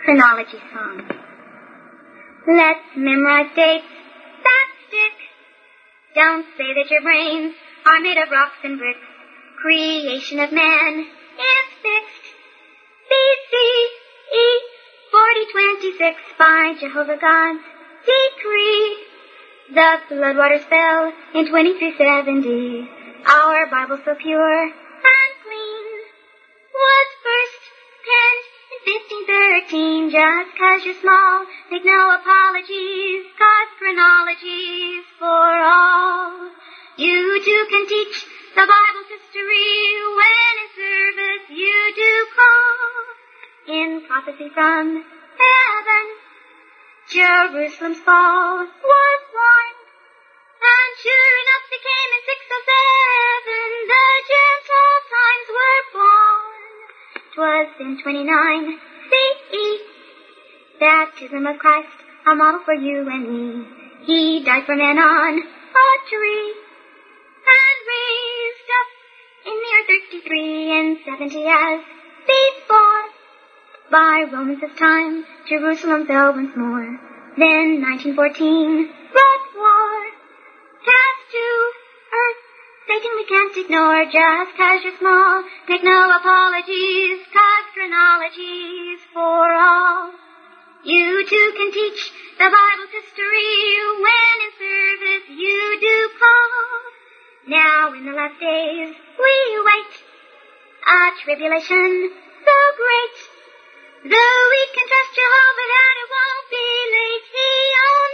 Chronology song. Let's memorize dates that stick. Don't say that your brains are made of rocks and bricks. Creation of man is fixed. BCE 4026 by Jehovah God's decree. The floodwaters fell in 2370. Our Bible so pure and clean was first penned in 1513. Just 'cause you're small, make no apologies, 'cause chronology's for all. You too can teach the Bible's history when in service you do call. In prophecy from heaven, Jerusalem's fall was born. And sure enough they came in 607, the Gentile times were born. 'Twas in 29 CE, baptism of Christ, a model for you and me. He died for men on a tree, and raised up in the year 33 and 70 as before. By Romans' time, Jerusalem fell once more. Then 1914 brought war. Cast to earth, Satan we can't ignore. Just 'cause you're small, make no apologies, 'cause chronology's for all. You too can teach the Bible's history when in service you do call. Now in the last days we wait a tribulation so great. Though we can trust Jehovah that it won't be late, He